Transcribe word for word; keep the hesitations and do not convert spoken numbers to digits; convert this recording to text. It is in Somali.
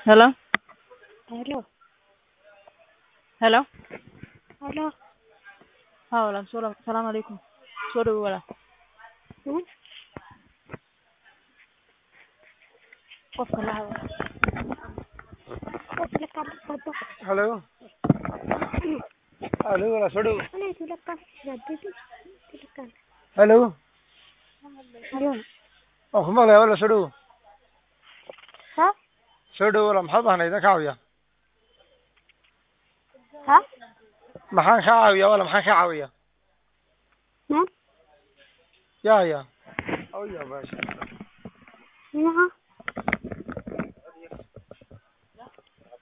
Hello? Hello. Hello? Hello. ها ولا سلام السلام عليكم. سوري ولا Hmm? قف الله. What's the cup of the Hello. Hello, wala sodu. Hello, to the cup of the Hello. Hello. Oh, kuma la wala sodu. Huh? Sodu wala maxaa bahnayda kaawiya. Huh? Maxaan ka caawiya wala maxaan ka caawiya. Hmm? Ya ya. Oh ya baasha. Yeah.